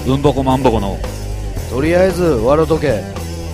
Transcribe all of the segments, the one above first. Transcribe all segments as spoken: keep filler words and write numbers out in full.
うんぼこまんぼこのとりあえず笑うとけ。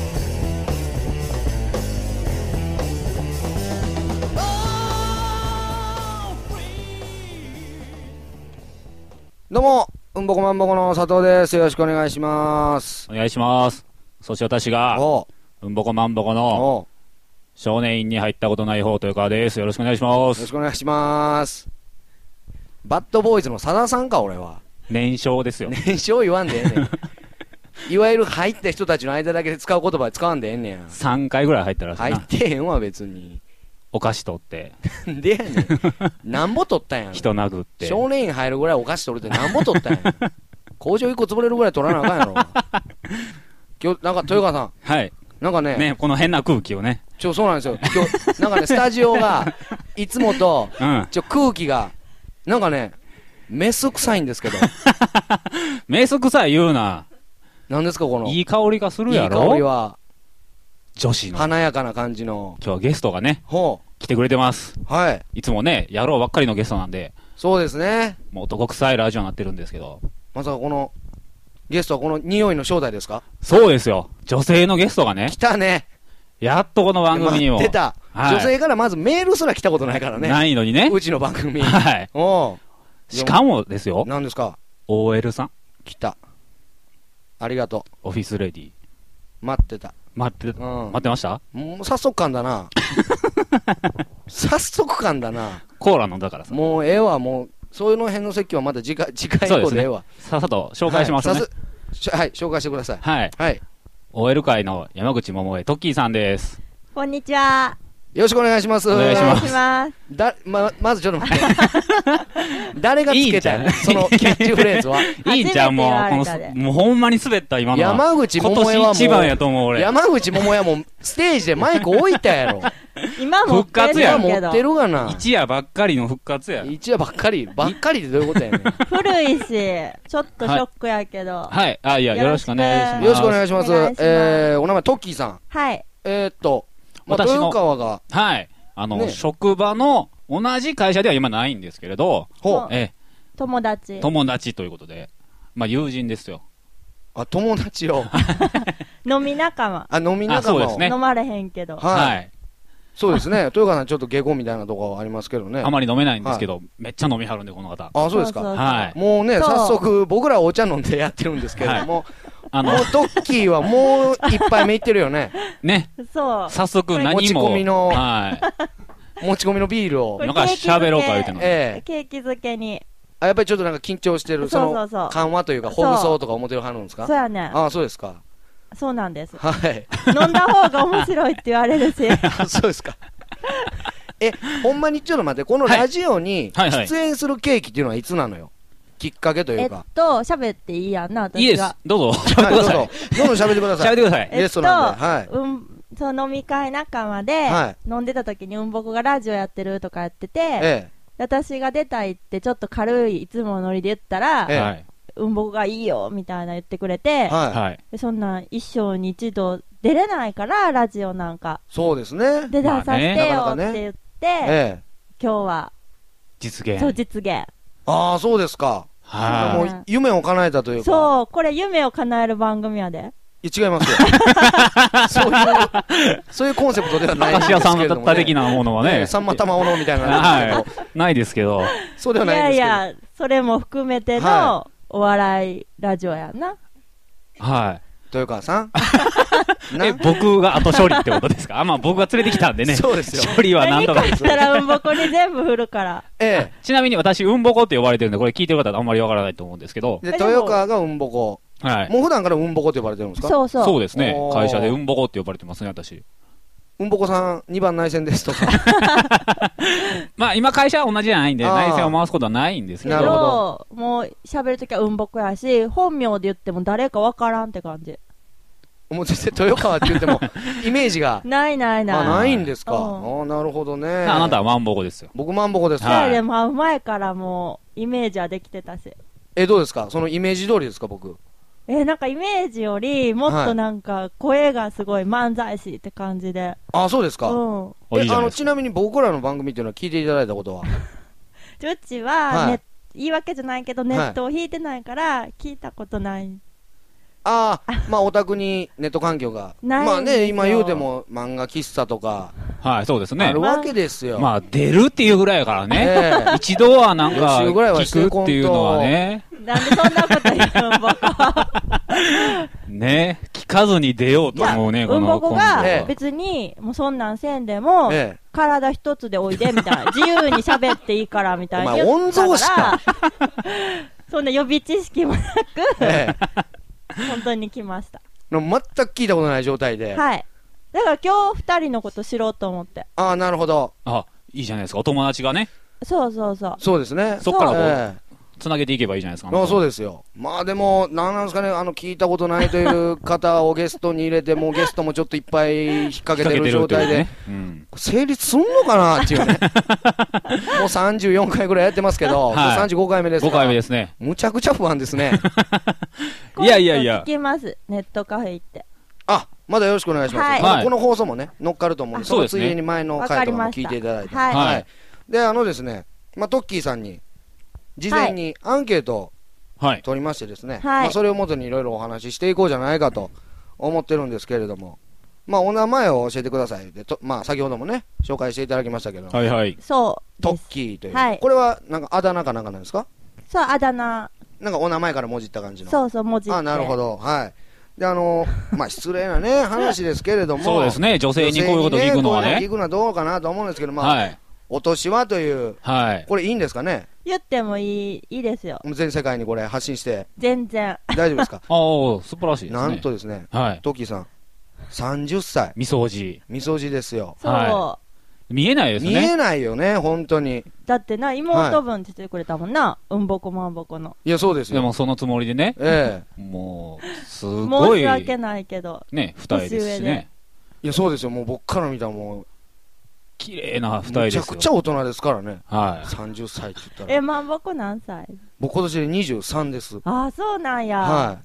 どうもうんぼこまんぼこの佐藤です。よろしくお願いします。 お願いします。そして私がうんぼこまんぼこの少年院に入ったことない方というかです。よろしくお願いします。よろしくお願いします。バッドボーイズの佐田さんか。俺は年少ですよ。 年少言わんでええねんいわゆる入った人たちの間だけで使う言葉使わんでええねん。 さんかいぐらい入ったらしいな。 入ってへんわ別に。 お菓子取ってでやねんなんぼ取ったんやん。 人殴って少年院入るぐらいお菓子取るってなんぼ取ったんやん工場いっこ潰れるぐらい取らなあかんやろ今日なんか豊川さん、 はいなんかねね、この変な空気をねちょそうなんですよ今日なんかねスタジオがいつもと、うん、ちょ空気がなんかねメス臭いんですけどメス臭い言うな。 なんですかこのいい香りがするやろ。 いい香りは女子の華やかな感じの。 今日はゲストがねほう来てくれてます。 はい。 いつもね野郎ばっかりのゲストなんで。 そうですね。 もう男臭いラジオになってるんですけど、 まさかこのゲストはこの匂いの正体ですか。 そうですよ。女性のゲストがね来たね。 やっとこの番組にも出た、はい、女性からまずメールすら来たことないからね。 ないのにねうちの番組。 はいおしかもですよ。 何ですか。 オーエル さん来た。ありがとう。オフィスレディ待ってた。 待って、うん、待ってました。 もう早速感だな早速感だな。 コーラ飲んだからさ。 もうええわ。もうそういうの辺の説教はまた次回次回以降でええわ、ね、 さっさと紹介しましょうね。はい、 はい、紹介してください。 はい、 はい、 オーエル 会の山口百恵トッキーさんです。 こんにちは。 よろしくお願いします。 お願いします。 だ、ま、まずちょっと待って。誰がつけたのそのキャッチフレーズは。 いいんちゃうもう、この、もうほんまに滑った今のは。 山口百恵はもう。 今年一番やと思う俺。 山口百恵はもう、ステージでマイク置いたやろ。 今も復活や。 持ってるがな。 一夜ばっかりの復活や。 一夜ばっかり。ばっかりってどういうことやねん。 古いし、ちょっとショックやけど。 はい。あ、いや、よろしくお願いします。 よろしくお願いします。えー、お名前トッキーさん。 はい。 えーっと、私の、豊川が。 はい。あの、ね、職場の同じ会社では今ないんですけれど、 ほうえ友達。 友達ということで、まあ友人ですよ。 あ、友達を。 飲み仲間。 あ、飲み仲間を。 そうですね。 飲まれへんけど。 はい。はい、そうですね。豊川さんちょっと下戸みたいなところありますけどね。 あまり飲めないんですけど、はい、めっちゃ飲みはるんで、この方。 あ、そうですか。 そうそうそうはい。 もうね、早速、僕らお茶飲んでやってるんですけれども、はい、あの、もうトッキーはもう一杯目いってるよね。 ね。 そう。 早速何も。 持ち込みの。 はい。 持ち込みのビールを。 なんか喋ろうか言うてんの。 ええ。 ケーキ漬けに。 あ、やっぱりちょっとなんか緊張してる、その、 そうそうそう緩和というか、ほぐそうとか思ってるはるんですか。 そうやね。 ああ、そうですか。 そうなんです。 はい。 飲んだ方が面白いって言われるし。 そうですか。え、ほんまにちょっと待って、このラジオに出演する契機っていうのはいつなのよ。きっかけというか。 えっと、喋っていいやんな、私が。 いいです。どうぞ。喋ってください。 どうぞ。どんどん喋ってください。 喋ってください。 ゲストなんで。はい。 うん。その飲み会仲間で、はい、飲んでた時にうんぼこがラジオやってるとかやってて、ええ、私が出たいってちょっと軽いいつものノリで言ったら、ええ、うんぼこがいいよみたいな言ってくれて、はい、でそんな一生に一度出れないからラジオなんかそうですねで出させてよって言って、まあねええ、今日は実現そう実現ああそうですかはい、もう夢を叶えたというかそうこれ夢を叶える番組やで違いますよそういうそういうコンセプトではないんですけれども、ね、 明石家さんま的なものはねさんま玉緒のみたいなはいないですけどそうではないんですけどいやいやそれも含めてのお笑いラジオやんなはい豊川さんえ僕が後処理ってことですかあまあ僕が連れてきたんでねそうですよ処理は何とか何かしたらうんぼこに全部振るからええちなみに私うんぼこって呼ばれてるんでこれ聞いてる方はあんまりわからないと思うんですけどで豊川がうんぼこはいもう普段からうんぼこって呼ばれてるんですかそうそうそうですね会社でうんぼこって呼ばれてますね私うんぼこさんにばん内線ですとかまあ今会社は同じじゃないんで内線を回すことはないんですけどなるほどもう喋るときはうんぼこやし本名で言っても誰かわからんって感じもう全然豊川って言ってもイメージがないないないあないんですか、うん、あなるほどねあなたはマンボコですよ僕マンボコですはい、でも会う前からもうイメージはできてたしえどうですかそのイメージ通りですか僕えー、なんかイメージよりもっとなんか声がすごい漫才師って感じで、はい、 あそうですか、 うん、 えあのちなみに僕らの番組っていうのは聞いていただいたことはうちはネ、はい、 言い訳じゃないけど、ネットを引いてないから、聞いたことない。 ああ、まあ、お宅にネット環境が。まあね、今言うても漫画喫茶とか。 はい、そうですね。 あるわけですよ。 まあ、出るっていうぐらいやからね。一度はなんか、聞くっていうのはね。 なんでそんなこと言うの僕は。 ね、聞かずに出ようと思うね、 この。うんぼこが別に、もうそんなんせんでも、体一つでおいで、みたいな。自由に喋っていいから、みたいな。 お前、御曹司か。 そんな予備知識もなく、本当に来ました。 全く聞いたことない状態で。 はい。だから今日二人のこと知ろうと思って。 ああ、なるほど。 あ、いいじゃないですか。お友達がね。 そうそうそう。 そうですね。 そっからこう、つなげていけばいいじゃないですか。 あ、そうですよ。まあでも、なんなんですかね、あの、聞いたことないという方をゲストに入れて、もうゲストもちょっといっぱい引っ掛けてる状態で、成立すんのかなっていうね。もうさんじゅうよんかいぐらいやってますけど、さんじゅうごかいめですから。 ごかいめですね。 むちゃくちゃ不安ですね。 いやいやいや。聞きます、ネットカフェ行って。 あ、まだよろしくお願いします。はい、この放送もね、乗っかると思うんで、そのついでに前の回とかも聞いていただいて。はい。はい。で、あのですね、まあ、トッキーさんに、事前にアンケートを取りましてですね、はい、まあそれをもとにいろいろお話ししていこうじゃないかと思ってるんですけれども、まあお名前を教えてくださいでと、まあ先ほどもね、紹介していただきましたけど、 はいはい。 そう。 トッキーという。はい、これはなんかあだ名かなんかなんですか？ そう、あだ名。 なんかお名前からもじった感じの。 そうそう、もじって。 あ、なるほど。はい。で、あのー、まあ失礼なね、話ですけれども。 そうですね、女性にこういうことを聞くのはね。 こういうの聞くのはどうかなと思うんですけど、まあ、はい、お年はという、はい、これいいんですかね？ 言ってもいい、いいですよ。 全世界にこれ発信して。 全然。 大丈夫ですか？ ああ、素晴らしいですね。 なんとですね、はい。トキさん、さんじゅっさい。 みそじ。 みそじですよ。 そう。はい、 見えないですね。 見えないよね、本当に。 だってな、妹分って言ってくれたもんな。はい、うんぼこまんぼこの。 いや、そうですよ。 でもそのつもりでね。 ええ。 もう、すごい。 申し訳ないけど。 ね、二重ですしね。 いや、そうですよ。もう僕から見たらもう、 綺麗な二重ですよ。 めちゃくちゃ大人ですからね。 はい。 さんじゅっさいって言ったら。 え、まんぼこ何歳？ 僕今年でにじゅうさんです。 ああ、そうなんや。 はい。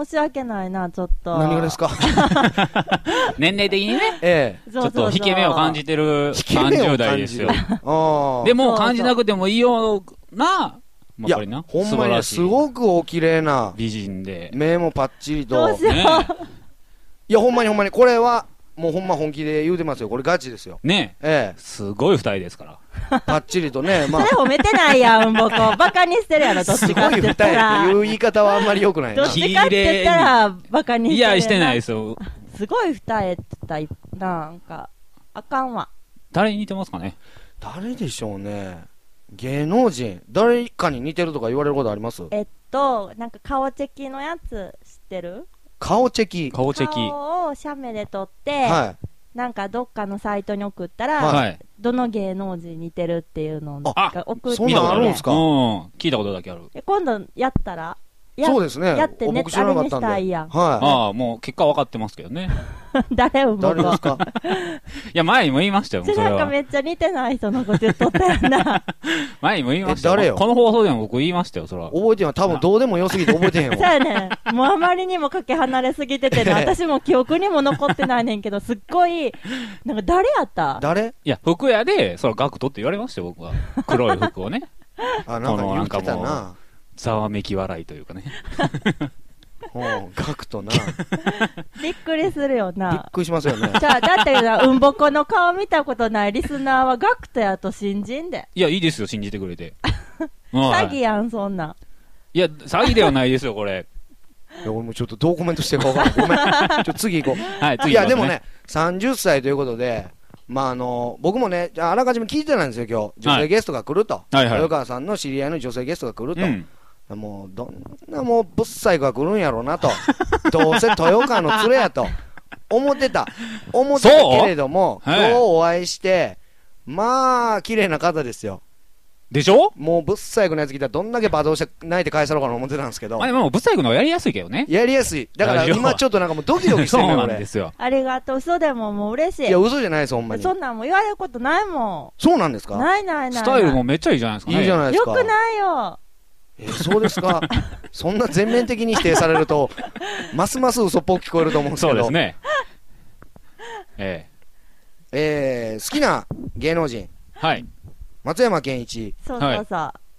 申し訳ないな、ちょっと。 何がですか？ 年齢的にね。 ええ。ちょっと引け目を感じてるさんじゅう代ですよ。でも感じなくてもいいよな。 いや、ほんまにすごくお綺麗な。 美人で。 目もパッチリと。 どうしよう。 いや、ほんまにほんまに、これは、もうほんま本気で言うてますよ。これガチですよ。 ねえ。ええ。すごい二人ですから。 パッチリとね、 まあ。それ褒めてないやん、うんぼこ。バカにしてるやろ、どっちかって言ったら。 すごい二重っていう言い方はあんまり良くないな。 どっちかって言ったら、バカにしてる。 いや、してないですよ。 すごい二重って言ったら、なんか、あかんわ。 誰に似てますかね？ 誰でしょうね。芸能人。誰かに似てるとか言われることあります？ えっと、なんか顔チェキのやつ知ってる？ 顔チェキ。 顔チェキ。 顔を写メで撮って、はい。なんかどっかのサイトに送ったら、はい、どの芸能人似てるっていうのを送って、 そんなんあるんですか？うん、 聞いたことだけある。 今度やったらそうですね。 やってね、あれにしたいやん。 はい。 ああ、もう結果分かってますけどね。 誰を誰ですか？ いや、前にも言いましたよ、それは。 なんかめっちゃ似てない人のこと言っとったやんな。 前にも言いましたよ。 誰よ？ この放送でも僕言いましたよ、それは。 覚えてへんわ。多分どうでもよすぎて覚えてへんわ。 そうやね。もうあまりにもかけ離れすぎてて、私も記憶にも残ってないねんけど、すっごい、なんか誰やった？ 誰？ いや、服屋で、それガクトって言われましたよ、僕は。黒い服をね。 あ、なんか言ってたな。 ざわめき笑いというかね。 うん、ガクトな。 びっくりするよな。 びっくりしますよね。 じゃあ、だってな、うんぼこの顔見たことないリスナーはガクトやと信じんで。 いや、いいですよ、信じてくれて。 詐欺やん、そんな。 いや、詐欺ではないですよ、これ。 いや、俺もちょっとどうコメントしてるか分からん。ごめん。ちょ、次行こう。 はい、次行こう、ね。 いや、でもね、さんじゅっさいということで、まあ、あの、僕もね、あらかじめ聞いてないんですよ、今日。女性ゲストが来ると。はいはい。豊川さんの知り合いの女性ゲストが来ると。うんもう、どんなもう、ぶっさいが来るんやろうなと。どうせ豊川の連れやと。思ってた。思ってたけれども、今日お会いして、まあ、綺麗な方ですよ。 でしょ？ もう、ぶっさいくのやつ来たらどんだけ罵倒して泣いて返さろうかな思ってたんですけど。 あ、でも、ぶっさいくのはやりやすいけどね。 やりやすい。だから今ちょっとなんかもうドキドキしてるそうなんですよ。 ありがとう。嘘でももう嬉しい。 いや、嘘じゃないです、ほんまに。 そんなんも言われることないもん。そうなんですか？ ないないない。 スタイルもめっちゃいいじゃないですかね。 いいじゃないですか。 よくないよ。 えー、そうですか。そんな全面的に否定されると、ますます嘘っぽく聞こえると思うんですけど。 そうですね。ええー、好きな芸能人。 はい。 松山ケンイチ。 そうそうそう。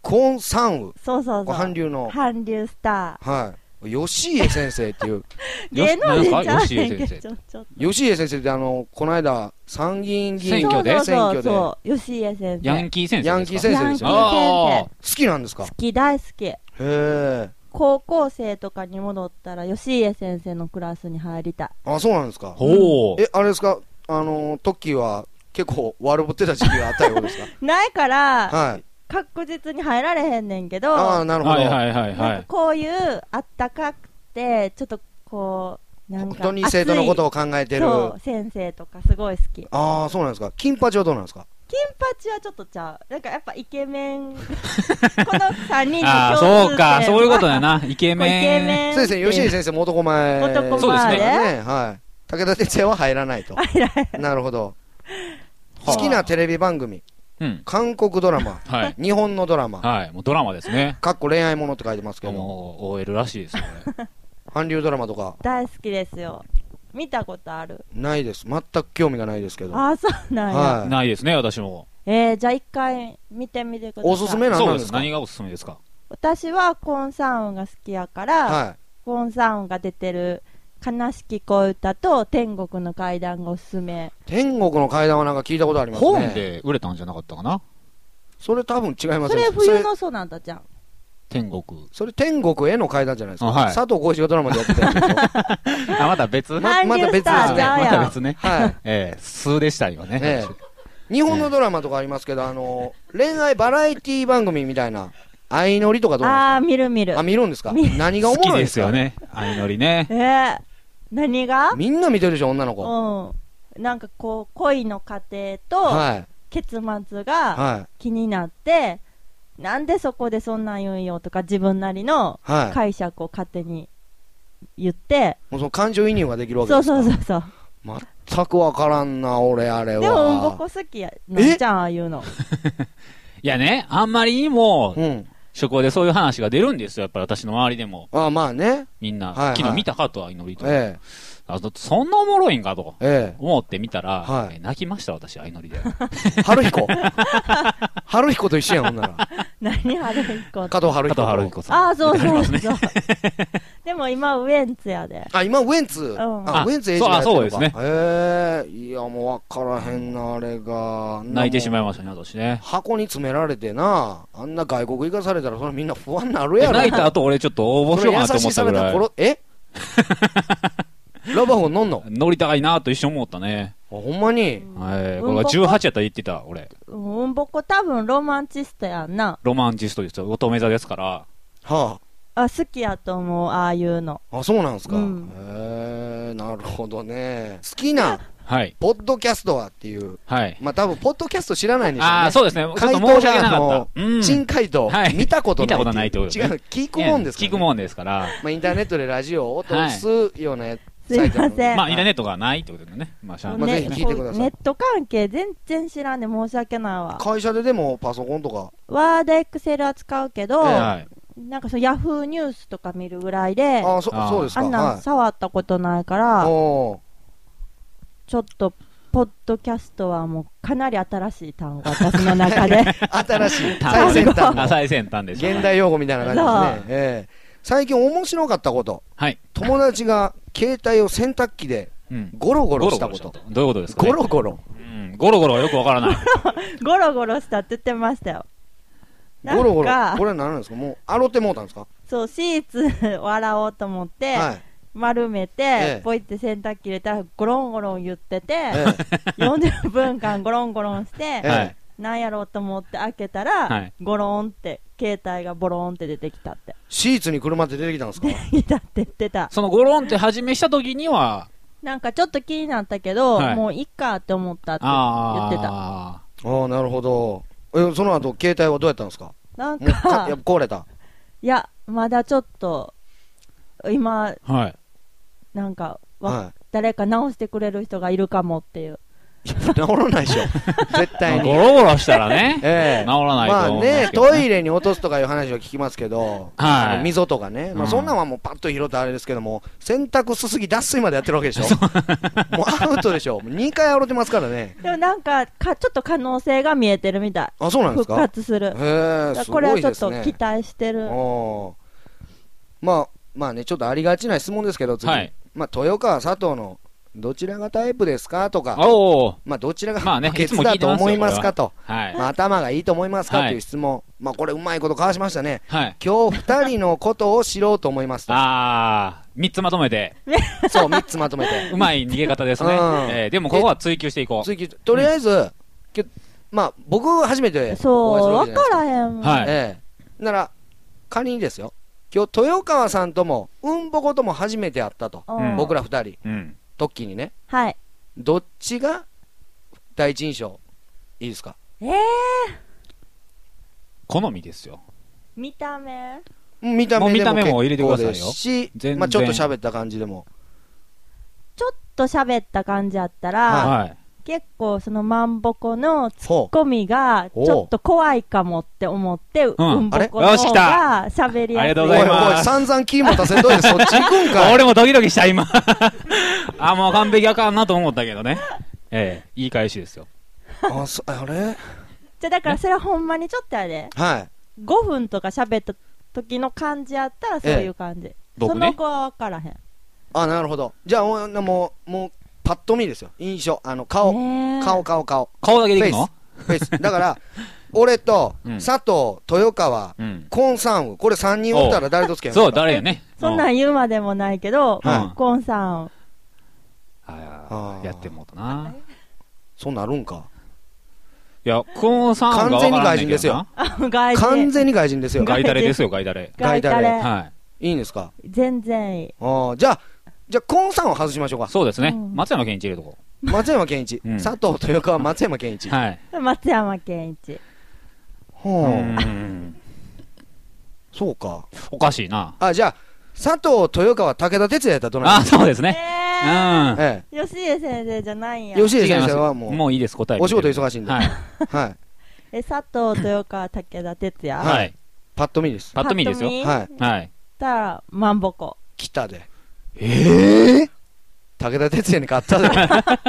クオンサンウ。 そうそうそう。 韓流の。 韓流スター。はい。吉家先生っていう。 芸能人ちゃうねんけど。 吉家先生ってあの、この間、参議院議員選挙で選挙で。そうそう吉家先生。 ヤンキー先生。 ヤンキー先生ですよね。好きなんですか？ 好き、大好き。へえ。 高校生とかに戻ったら、吉家先生のクラスに入りたい。 あ、そうなんですか。 ほう。 え、あれですか、あの、トッキーは結構悪ぶってた時期があったようですか？ ないから、 はい。 確実に入られへんねんけど、 ああ、なるほど。はいはいはいはい。 こういうあったかくて、ちょっとこう、なんか。 本当に生徒のことを考えてる。 そう、先生とかすごい好き。 ああ、そうなんですか。金八はどうなんですか？ 金八はちょっとちゃう。なんかやっぱイケメン。このさんにんの共通点は。 ああ、そうか、そういうことだな。イケメン。 イケメン。 先生、吉井先生も男前。 男前。 そうですね。はい。武田鉄矢は入らないと。 入らない。 なるほど。好きなテレビ番組。 うん、 韓国ドラマ、はい、日本のドラマ、 はい、もうドラマですね。 かっこ恋愛ものって書いてますけど、 もう オーエル らしいですよね。 韓流ドラマとか大好きですよ。見たことある？ ないです。全く興味がないですけど。 ああ、そうなんや、 はい。ないですね、私も。 えー、じゃあ一回見てみてください。 おすすめなんですか？ 何がおすすめですか？ 私はコンサーンが好きやから、 はい、 コンサーンが出てる悲しき小唄と天国の階段がおすすめ。 天国の階段はなんか聞いたことありますね。 本で売れたんじゃなかったかな？ それ多分違いますね。それ冬のソナタじゃん。 天国。 それ天国への階段じゃないですか。 はい、 佐藤浩市がドラマでやってたやつでしょ。 あ、また別？ ま、また別ですね。 また別ね。 はい。 ええー、数でした今ね。えー、日本のドラマとかありますけど、あの、恋愛バラエティ番組みたいな、相乗りとかどうですか？ ああ、見る見る。 あ、見るんですか？何がおもろいですか？ 好きですよね。相乗りね。 えー、何が？ みんな見てるでしょ、女の子。 うん。なんかこう、恋の過程と、はい。結末が気になって、はい、なんでそこでそんなん言うんよとか自分なりの解釈を勝手に言って、はい、 もうその感情移入ができるわけですか？ そうそうそうそう。 全くわからんな俺あれは。 でもうんぼこ好きやなんちゃんああいうの。 いやね、あんまりにも、うん、職場でそういう話が出るんですよ、やっぱり私の周りでも。 ああまあね。 みんな、はいはい、昨日見たかとは祈りと。 ええ、 あそんなおもろいんかと思ってみたら、 はい、 泣きました私相乗りで。 春彦春彦と一緒やんほんなら。 何春彦？ 加藤春彦。 加藤春彦さん。 ああそうそうそう。でも今ウエンツやで。 あ今ウエンツ。うん、あウエンツエイジがやってるのか。 そうですね。 へえいやもうわからへんなあれが。 泣いてしまいましたね私ね。 箱に詰められてなあんな外国行かされたらそれみんな不安になるやろ。 泣いた後俺ちょっと応募しようかなと思ったぐらい。 え？ラバホン乗んの？ 乗りたいなと一瞬思ったね。 あ、ほんまに？ はい。これがじゅうはちやったら言ってた、俺。 うんぼこ多分ロマンチストやんな。 ロマンチストですよ。乙女座ですから。 はあ。あ、好きやと思う、ああいうの。 あ、そうなんですか。 うん、 へえ、なるほどね。好きな、 はい。 ポッドキャストはっていう。 はい。 まあ多分、ポッドキャスト知らないんでしょうね。 ああ、そうですね。ちょっと申し訳なかった。 うん。珍回答。はい。見たことない。 見たことないってこと違う、聞くもんですから。 聞くもんですから。 まあインターネットでラジオを落とすようなやつ。 すいません。 まあ、インターネットがないってことでね。まあ、しゃあ、 まあ、ぜひ聞いてください。 ネット関係全然知らんで申し訳ないわ。 会社ででもパソコンとか。 ワード、エクセルは使うけど、はい、なんかそう、ヤフーニュースとか見るぐらいで、 あ、そ、そうですか。 あんなん触ったことないから、はい、ちょっと、ポッドキャストはもうかなり新しい単語、私の中で。 新しい。最先端。 最先端です。 現代用語みたいな感じですね。ええ最近面白かったこと。 はい。 友達が携帯を洗濯機でゴロゴロしたこと。 うん、どういうことですか、 ね、ゴロゴロ。 うん。ゴロゴロはよくわからない。 ゴロゴロしたって言ってましたよ。 ゴロゴロ。これは何なんですかもう、洗ってもうたんですかそう、シーツを洗おうと思って、はい、丸めて、ええ、ポイって洗濯機入れたらゴロンゴロン言ってて、ええ、よんじゅっぷんかんゴロンゴロンして、ええ、なんやろうと思って開けたら、はい、ゴロンって携帯がボロンって出てきたって。 シーツに車って出てきたんですか？ 出てきたって言ってた。 そのゴロンって始めした時にはなんかちょっと気になったけど、はい、もういっかって思ったって言ってた。 ああなるほど。えその後携帯はどうやったんですか？ なんかかやっぱ壊れた？ いやまだちょっと今、 はい、 なんか、はい、誰か直してくれる人がいるかもっていう。 治らないでしょ。絶対に。 ゴロゴロしたらね。 ええ。 治らないと思うんですけど、まあね、トイレに落とすとかいう話は聞きますけど、 はい。 溝とかね。まあそんなんはもうパッと拾ってあれですけども、洗濯すすぎ脱水までやってるわけでしょ。もうアウトでしょ。にかい洗ってますからね。 でもなんか、か、ちょっと可能性が見えてるみたい。 あ、そうなんですか？ 復活する。 へえ、すごいですね。 これはちょっと期待してる。 まあ、まあね、ちょっとありがちな質問ですけど、次。はい、まあ、豊川、佐藤の、どちらがタイプですかとか、まあ、どちらが不潔だと思いますかと、はい、まあ、頭がいいと思いますかという質問、はい、まあ、これ、うまいこと交わしましたね、はい、今日二人のことを知ろうと思いますと。 あー、三つまとめて、 そう、三つまとめて、 うまい逃げ方ですね、うんえー、でもここは追求していこう。 追求とりあえず、うん、まあ、僕、初めてお会いするわけじゃないですか。そう、分からへん、 はいえー、なら、仮にですよ、今日豊川さんとも、うんぼことも初めて会ったと、うん、僕ら二人。うんトッキーにね、 はい、 どっちが第一印象いいですか？ えー、 好みですよ。 見た目見た目でも結構入れてくださいよし、まあ、ちょっと喋った感じでもちょっと喋った感じやったら、はい、結構そのマンボコのツッコミがちょっと怖いかもって思って、うん、うんぼこの方が喋りやすい。 ありがとうございます。 おいおい散々キー持たせんといてそっち行くんかい。 俺もドキドキした今あ、もう完璧あかんなと思ったけどね。ええ、いい返しですよ。 あ、そ、あれじゃだからそれはほんまにちょっとやで。 はい。 ごふんとか喋った時の感じやったらそういう感じ。ええ、その後は分からへん。 あ、なるほど。じゃあもう、もう、もうパッと見ですよ。印象。あの、顔。顔、顔、顔。 顔だけでいいの？ フェイス。だから、俺と、佐藤、豊川、コンサンウ。これさんにんおったら誰とつけんの？ そう、誰やね。 そんなん言うまでもないけど、コンサンウ。 ああ、やってもうたな。 そうなるんか。 いや、コンサンウが完全に外人ですよ。完全に外人ですよ。 ガイダレですよ、ガイダレ。 ガイダレ。 はい。 いいんですか？ 全然いい。 ああ、じゃあ、じゃあ、コンさんを外しましょうか。 そうですね。うん、松山健一入れとこう。松山健一。うん、佐藤豊川、松山健一。 はい。 松山健一。 ほう。うんそうか。 おかしいな。 あ、じゃあ、佐藤豊川、武田鉄矢やったらどないですか？あ、そうですね。 えー、うん。ええ。吉江先生じゃないんや。 吉江先生はもう。 もういいです、答え。 お仕事忙しいんで。はい。はい。 え、佐藤豊川、武田鉄矢。 はい。パッと見です。 パッと見ですよ。 はい。 はい。 たら、マンボコ。 来たで。ええ武田鉄矢に買ったで。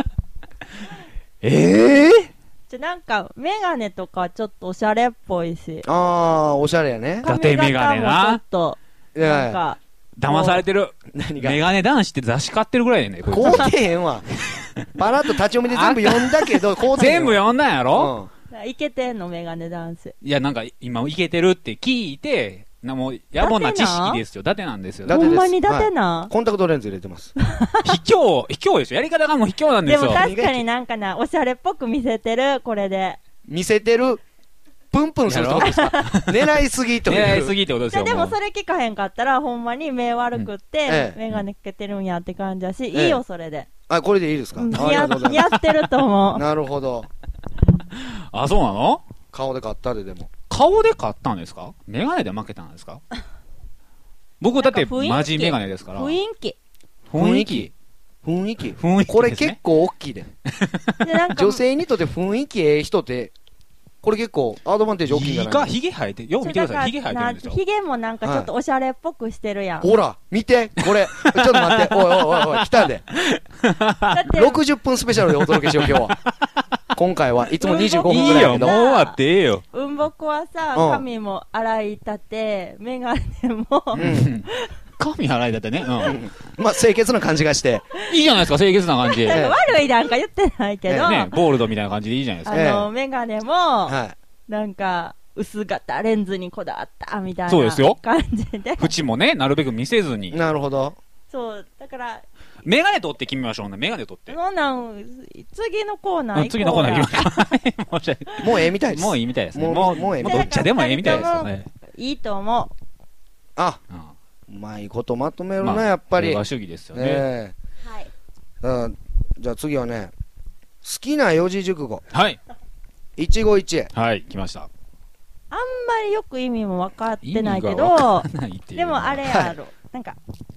ええじゃ、なんか、メガネとかちょっとおしゃれっぽいし。 ああ、おしゃれやね。 伊達メガネな。 ちょっと、なんか。 騙されてる。 何がメガネ男子って雑誌買ってるぐらいやね。 こうてへんわ。パラッと立ち読みで全部読んだけど、こうてへん。 全部読んだんやろ？ うん。いけてんの、メガネ男子。 いや、なんか、今、いけてるって聞いて、なもう、野暮な知識ですよ。伊達なんですよ。 ほんまに伊達な、 はい、コンタクトレンズ入れてます。 卑怯、卑怯でしょ。やり方がもう卑怯なんですよ。 でも確かになんかな、おしゃれっぽく見せてる、これで。 見せてる。プンプンするってことですか？狙いすぎってこと狙いすぎってことですよ。 でもそれ聞かへんかったら、ほんまに目悪くって、メガネかけてるんやって感じだし、いいよ、それで。 あ、これでいいですか？ やってると思う。 なるほど。 あ、そうなの？ 顔で買ったで、でも。 顔で買ったんですか？メガネで負けたんですか？僕だってマジメガネですから。 雰囲気。 雰囲気。雰囲気。雰囲気。これ結構大きいで。女性にとって雰囲気ええ人って、これ結構アドバンテージ大きいんじゃない？ いいか、ヒゲ生えて、よく見てください。ヒゲ生えてるんですよ。 ヒゲもなんかちょっとおしゃれっぽくしてるやん。 ほら、見て、これ。ちょっと待って。おいおいおいおい、来たで。ろくじゅっぷんスペシャルでお届けしよう、今日は。今回はいつもにじゅうごふんくらいだけど。 いいよ、もう終わってええよ。 うんぼこはさ、髪も洗いたて、メガネも。 髪洗いだってね。 うん。まあ、清潔な感じがして。 いいじゃないですか、清潔な感じで。 悪いなんか言ってないけど。 ね、ボールドみたいな感じでいいじゃないですか。あの、メガネも、なんか、薄型レンズにこだわったみたいな。 そうですよ。 感じで。 縁もね、なるべく見せずに。 なるほど。 そう、だから。 メガネ取って決めましょうね、メガネ取って。 そんなん、次のコーナー行こうや。 次のコーナー行きましょう。もうええみたいです。 もういいみたいですね。もう、もうええみたいです。どっちでもええみたいですよね。 いいと思う。 あ、うまいことまとめるな、やっぱり。 平和主義ですよね。 はい。 じゃあ次はね、好きな四字熟語。 はい。 一期一会。 はい、来ました。 あんまりよく意味も分かってないけど、でもあれやろ。なんか、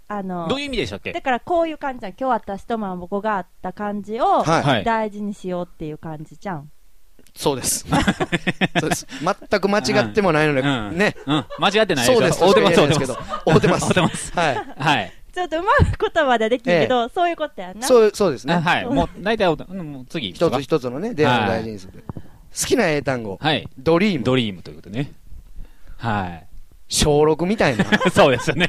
あのどういう意味でしたっけ？ だからこういう感じじゃん。今日私とマンボコがあった感じを大事にしようっていう感じじゃん。 そうですそうです。全く間違ってもないので、うん、ね、 うん、間違ってないですよ。 そうです。そうですけど、合ってます。 合ってます。 はいはい。 ちょっとうまい言葉でできるけど、ええ、そういうことやな。 そうそうですね。 はい。もう大体、うん、もう次一つ一つのね出会いを大事にする。はい、好きな英単語。 はい。 ドリーム。 ドリームということね。はい。 小ろくみたいな。 そうですよね。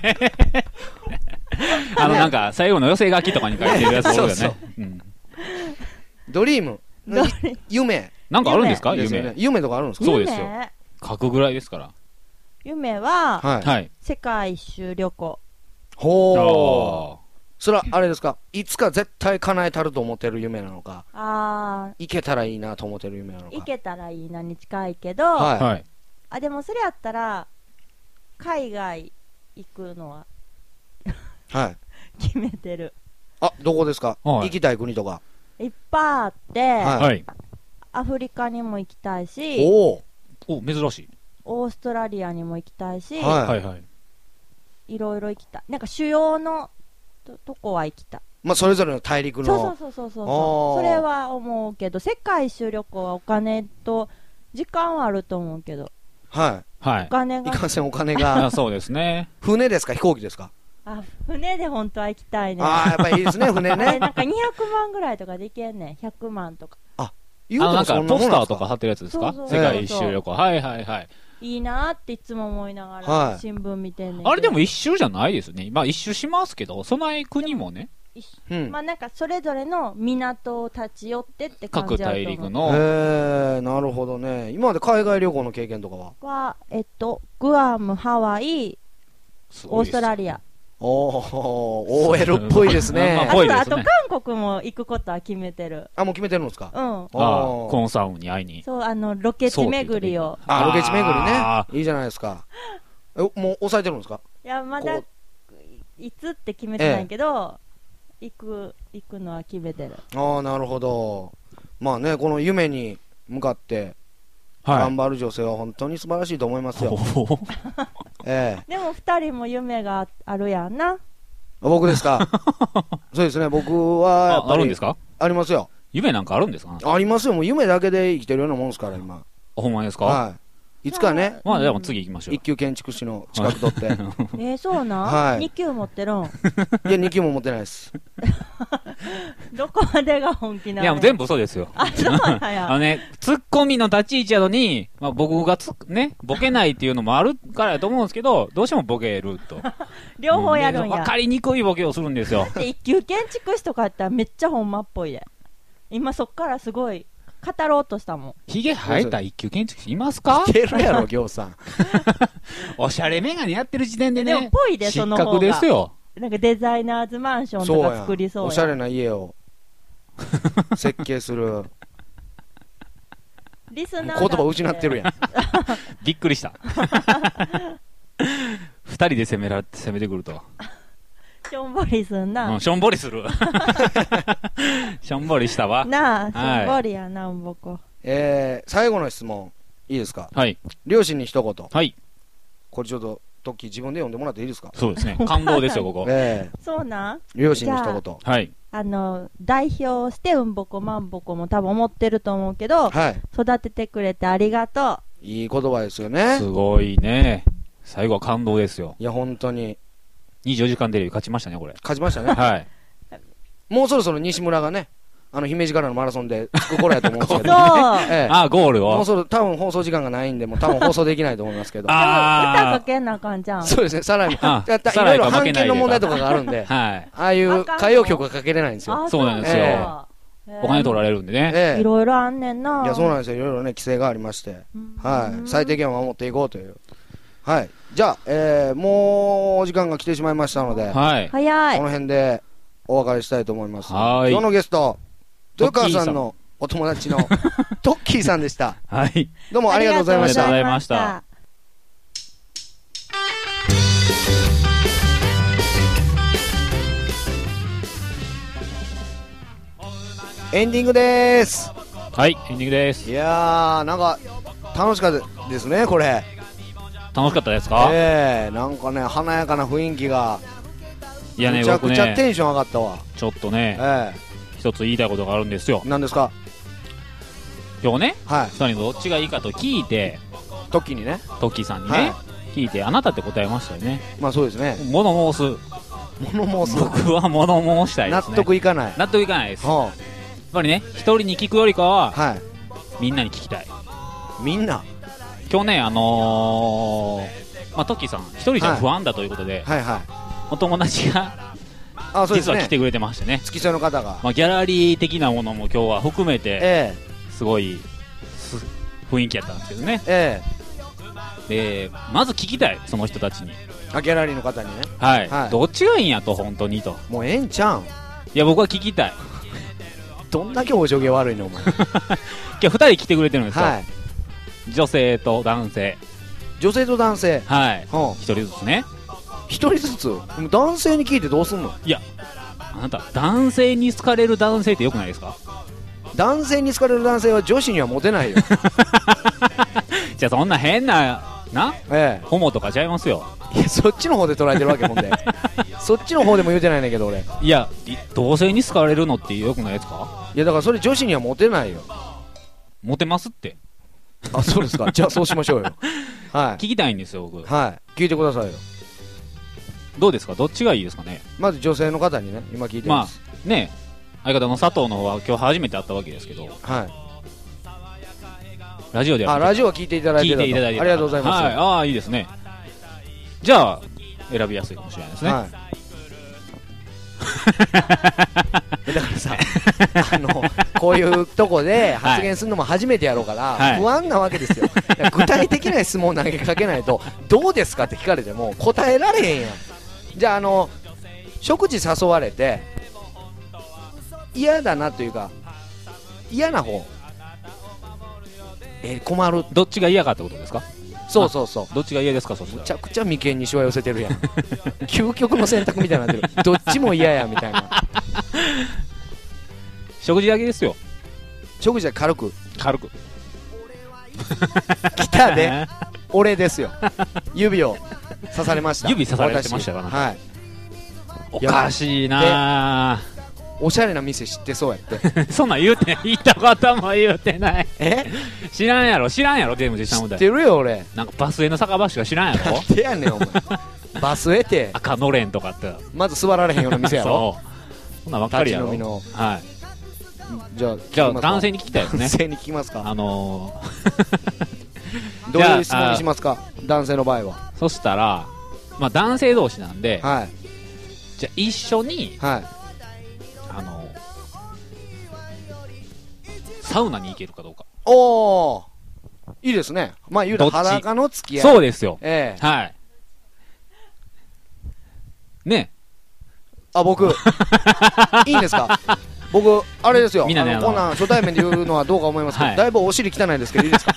あのなんか最後の寄せ書きとかに書いてるやつおるよね。そうそう、うん、 ドリーム。夢。 なんかあるんですか？夢。 夢, 夢とかあるんですか？ そうですよ。書くぐらいですから。 夢は、 はい、 世界一周旅行。 ほう。それはあれですか？いつか絶対叶えたると思ってる夢なのか、 あ行けたらいいなと思ってる夢なのか。 行けたらいいなに近いけど、 はい、 あ、でもそれやったら海外行くのははい決めてる。 あ、どこですか？はい、行きたい国とかいっぱいあって、 はい、 アフリカにも行きたいし、 おお、珍しい。 オーストラリアにも行きたいし、 はいはいはい、 いろいろ行きたい。なんか主要の と, とこは行きたい。 まあそれぞれの大陸の。 そうそうそうそうそう。それは思うけど、世界一周旅行はお金と時間はあると思うけど。 はいはい。 お金が。 いかんせんお金が。 そうですね。 船ですか飛行機ですか？ あ、船で本当は行きたいね。 ああ、やっぱりいいですね、船ね。 なんかにひゃくまんぐらいとかでいけんねん。ひゃくまんとか。 あ、 言うとなんかポスターとか貼ってるやつですか？世界一周旅行。はいはいはい。 いいなーっていつも思いながら新聞見てんねん。 あれでも一周じゃないですね。まあ一周しますけど、その国もね。 うん、まあなんかそれぞれの港を立ち寄ってって感じだと思う。各大陸の。 へえ、なるほどね。今まで海外旅行の経験とかは？ は、えっと、グアム、ハワイ、オーストラリア。 おー、オーエル っぽいですね。 あと、あと韓国も行くことは決めてる。 あ、もう決めてるんですか？ うん。 ああ、コンサウンに会いに。 そう、あの、ロケ地巡りを。 あ、ロケ地巡りね。いいじゃないですか。え、もう抑えてるんですか？ いや、まだ、いつって決めてないけど、行く、行くのは決めてる。 ああ、なるほど。まあね、この夢に向かって、頑張る女性は本当に素晴らしいと思いますよ。ええ、 でも二人も夢があるやんな。 僕ですか？そうですね、僕はやっぱりあ, あるんですか？ ありますよ。 夢なんかあるんですか？ ありますよ。もう夢だけで生きてるようなもんですから今。 ほんまですか？ はい。いつかね。 まあでも次行きましょう。 一級建築士の資格取って。 えー、そうなん？ はい。 二級持ってるん？ いや、二級も持ってないです。 どこまでが本気なの？ いや、全部そうですよ。 あ、そうなんや。 あのね、ツッコミの立ち位置やのに、まあ、僕がつね、ボケないっていうのもあるからやと思うんですけど、どうしてもボケると。 両方やるんや。 わ、うん、かりにくいボケをするんですよ。 で、一級建築士とかやったらめっちゃほんまっぽいで。今そっからすごい語ろうとしたもん。 ヒゲ生えた一級建築士いますか？ いけるやろ、行さん。 おしゃれメガネやってる時点でね。 でもぽいで、その方が。 失格ですよ。 なんかデザイナーズマンションとか作りそうや。 おしゃれな家を設計する。 リスナー言葉失ってるやん。 びっくりした。二人で攻められて攻めてくると。 しょんぼりすんな。 うん、しょんぼりする。しょんぼりしたわ。 なあ、しょんぼりやな、うんぼこ。 えー、最後の質問、いいですか？ はい。 両親に一言。 はい。 これちょっと、トッキー自分で読んでもらっていいですか？ そうですね。感動ですよ、ここ。 えー、 そうなん？ 両親に一言。 はい。 あの、代表して、うんぼこまんぼこも多分思ってると思うけど、 はい。 育ててくれてありがとう。 いい言葉ですよね。 すごいね。最後は感動ですよ。 いや、本当に。 にじゅうよじかんテレビ勝ちましたね、これ。 勝ちましたね。 はい。 もうそろそろ西村がね、あの、姫路からのマラソンでつく頃やと思うんですけど。 そう。 ええ、 あ、ゴールを。 もうそろ、多分放送時間がないんで、もう多分放送できないと思いますけど。 ああ。歌かけんなあかんじゃん。 そうですね、さらに。いろいろ版権の問題とかがあるんで、はい。ああいう歌謡曲がかけれないんですよ。 そうなんですよ。お金取られるんでね。 いろいろあんねんな。 いや、そうなんですよ。いろいろね、規制がありまして。はい。最低限は守っていこうという。はい。じゃあ、えー、もうお時間が来てしまいましたので、 はい。 早い。 この辺でお別れしたいと思います。 はい。 今日のゲスト、豊川さんのお友達のトッキーさんでした。 はい。 どうもありがとうございました。 ありがとうございました。 エンディングでーす。 はい、エンディングです。 いやー、なんか楽しかったですね、これ。 楽しかったですか？ ええー、なんかね、華やかな雰囲気がいやね、 めちゃくちゃテンション上がったわ。 ちょっとね、 ええ、 一つ言いたいことがあるんですよ。 何ですか？ 今日ね、 はい、 ふたりのどっちがいいかと聞いて、 トッキーにね、 トッキーさんにね、はい、聞いて、あなたって答えましたよね。 まあそうですね。 物申す。 物申す。 僕は物申したいですね。 納得いかない。 納得いかないです。はあ、やっぱりね、一人に聞くよりかは、 はい、 みんなに聞きたい。みんな今日ね、あのー、まあ、トッキーさん、一人じゃ不安だということで、 はいはいはい、 お友達が、 あ、そうですね、 実は来てくれてましてね。 付き添いの方が。 まあ、ギャラリー的なものも今日は含めて、 ええ、 すごい雰囲気やったんですけどね。 ええ、でまず聞きたい、その人たちに。 あ、ギャラリーの方にね。 はい。はい、どっちがいいんやと、本当にと。 もうええんちゃうん。いや、僕は聞きたい。 どんだけお上げ悪いの、お前。今日ふたり来てくれてるんですよ。はい、女性と男性。 女性と男性。 はい。一人ずつね。 一人ずつ男性に聞いてどうすんの？ いや、あなた、男性に好かれる男性ってよくないですか？ 男性に好かれる男性は女子にはモテないよ。 じゃあそんな変なな、 ええ、 ホモとかちゃいますよ。 いや、そっちの方で捉えてるわけもんで。そっちの方でも言うてないねんけど俺。 いや、同性に好かれるのってよくないですか？ いや、だからそれ女子にはモテないよ。 モテますって。 あ、そうですか。じゃあそうしましょうよ。はい。 聞きたいんですよ、僕。 はい。聞いてくださいよ。 どうですか？どっちがいいですかね？ まず女性の方にね、今聞いてます。 まあね、相方の佐藤の方は今日初めて会ったわけですけど、 はい。 ラジオではあ、ラジオは聞いていただいて、聞いていただいて、ありがとうございます。 はい、ああ、いいですね。じゃあ選びやすいかもしれないですね。はい。 だからさ、あのこういうとこで発言するのも初めてやろうから、はい、不安なわけですよ。具体的な質問を投げかけないと、どうですかって聞かれても答えられへんやん。じゃあ、あの食事誘われて嫌だなというか、嫌な方、えー、困る。 どっちが嫌かってことですか？ そうそうそう。 どっちが嫌ですか？そしたらむちゃくちゃ眉間にしわ寄せてるやん。究極の選択みたいになってる。どっちも嫌やみたいな。 食事だけですよ。 食事は軽く軽く来たで俺ですよ。指を刺されました。 指刺されてましたから、 はい、 おかしいな。 おしゃれな店知ってそうやってそんなん言うてない。言ったことも言うてない。 え知らんやろ。知らんやろ。でも実際知ってるよ俺。 なんかバスへの酒場しか知らんやろ。 なんでやねんお前。バスへて赤のれんとかってまず座られへんような店やろ。 そうそんなん分かるやろ。 立ち飲みの。 はい。 じゃあじゃあ男性に聞きたいですね。 男性に聞きますか。 あのー、どういう質問にしますか？男性の場合は。 そしたら、まあ男性同士なんで、 はい、 じゃあ一緒に、 はい、 あのサウナに行けるかどうか。 おー、いいですね。まあ言うと裸の付き合い。 そうですよ。 ええー、 はい。ね。 あ、僕いいんですか？僕あれですよ。 みんなね、 あのこんなん初対面で言うのはどうか思いますけど、はい、だいぶお尻汚いですけどいいですか？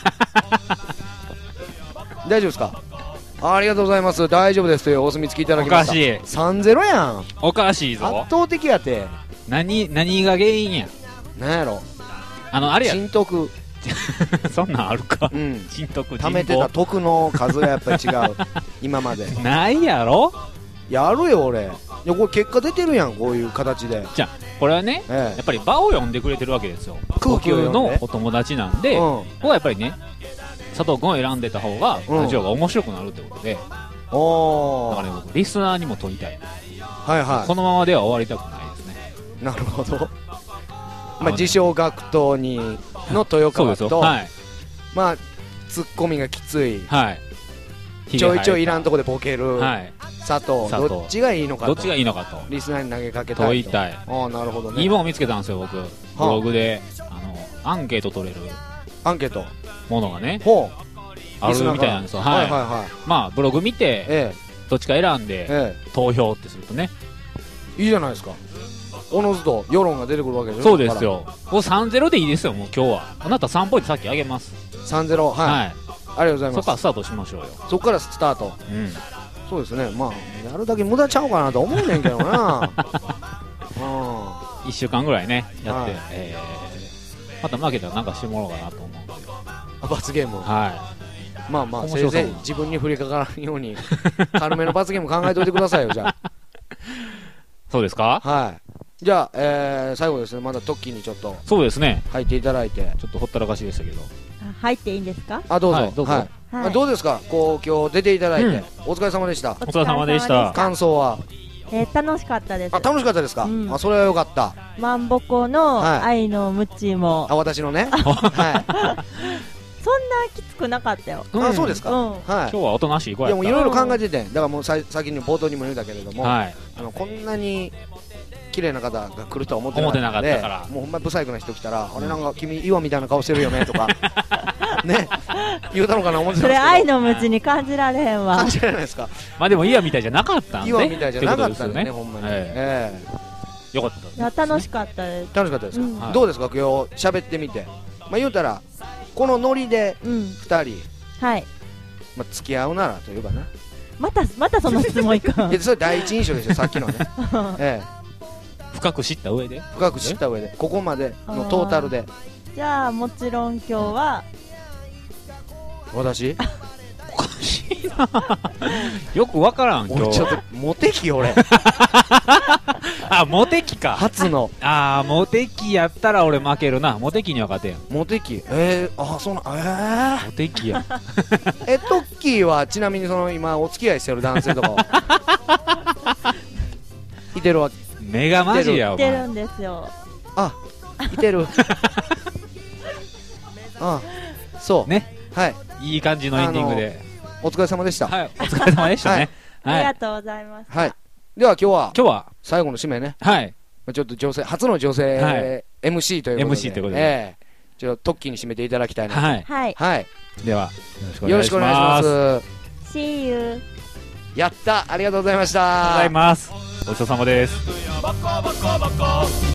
大丈夫ですか？ あ, ありがとうございます。大丈夫ですというお墨付きいただきました。 おかしい。 さんゼロ やん。 おかしいぞ。 圧倒的やて。 何何が原因や。 なんやろ。 あのあれや。 人徳。 そんなんあるか。 うん。 人徳。 貯めてた徳の数がやっぱり違う。今まで。 ないやろ。 やるよ俺。いやこれ結果出てるやん、こういう形で。 じゃあこれはね、ええ、やっぱり場を読んでくれてるわけですよ。 空気を読んで。 僕のお友達なんで、うん、ここはやっぱりね、佐藤君を選んでた方がラジオが面白くなるってことで、うん、おー、だからね、僕リスナーにも問いたい。 はいはい。 このままでは終わりたくないですね。 なるほど。まあ自称学徒にの豊川と、はい、まあツッコミがきつい、 はい、 ちょいちょいいらんとこでボケる、 はい、 佐藤、どっちがいいのかと。 どっちがいいのかと。 リスナーに投げかけたいと。 問いたい。 ああ、なるほどね。 いいものを見つけたんですよ、僕。ブログで、あの、アンケート取れる。 アンケートものがね。 ほう。 あるみたいなんですよ。はいはいはい。まあ、ブログ見て、ええ、どっちか選んで、ええ、投票ってするとね。 いいじゃないですか。おのずと世論が出てくるわけですよ。 そうですよ。もうさんゼロでいいですよ、もう今日は。あなたさんポイントさっきあげます。 さんゼロ、はい。はい。ありがとうございます。 そこからスタートしましょうよ。 そこからスタート。うん。そうですね。まあやるだけ無駄ちゃうかなと思うねんけどな。 うん。いっしゅうかんぐらいねやって、はい、えー、また負けたらなんかしてもらおうかなと思うんで。 あ、罰ゲーム。 はい。 まあまあせいぜい自分に降りかからんように軽めの罰ゲーム考えておいてくださいよじゃあ。 そうですか？ はい。じゃあ、えー、最後ですね、まだトッキーにちょっと。 そうですね。 入っていただいて。 ちょっとほったらかしでしたけど。 入っていいんですか？ あ、どうぞ。 はい、どうぞ。はいはい、どうですか、こう、今日出ていただいて。うん、お疲れ様でした。お疲れ様でした。 感想は？ えー、楽しかったです。 あ、楽しかったですか？うん、あ、それはよかった。 マンボコの愛のムチも。 あ、私のね。はい。 そんなきつくなかったよ。 あ、そうですか。はい。 今日はおとなしい子やった。 いや、もういろいろ考えてて、だからもうさ先に冒頭にも言うたけれども、あのこんなに綺麗な方が来るとは思ってなかったので、もうほんまブサイクな人来たら、あれなんか君岩みたいな顔してるよねとかね、言うたのかな思ってたんですけど。 それ愛のムチに感じられへんわ。 感じられないですか。 まあでも岩みたいじゃなかったんで。 岩みたいじゃなかったんでね、ほんまに。ええ。よかった。 いや、楽しかったです。 楽しかったです。どうですか、今日喋ってみて。まあ言うたら。このノリでふたり、 はい、 まあ付き合うならというかな。 またまたその質問いくん。 いや、それ第一印象でしょ、さっきのね。ええ、 深く知った上で。 深く知った上で、ここまでのトータルで。 じゃあもちろん今日は私。 おかしいな。よくわからん。今日ちょっとモテ期俺。 あ、モテ期か。 初の。 ああ、モテ期やったら俺負けるな。モテ期には勝てん。 モテ期。えー、あ、その、えー。モテ期や。 え、トッキーはちなみにその今お付き合いしてる男性とかは。いてるわけ。 目がマジや。 いてるんですよ。 あ、いてる。あ、そうね。 はい。 いい感じのエンディングで。 お疲れ様でした。 はい、お疲れ様でしたね。 ありがとうございます。 はい。では今日は今日は最後の締めね。 はい。 ちょっと女性初の女性 エムシー ということでエムシー ということで、 ええ、ちょっとトッキーに締めていただきたいな。 はいはいはい。 ではよろしくお願いします。 See you。 やった、ありがとうございました。 ありがとうございます。ごちそうさまです。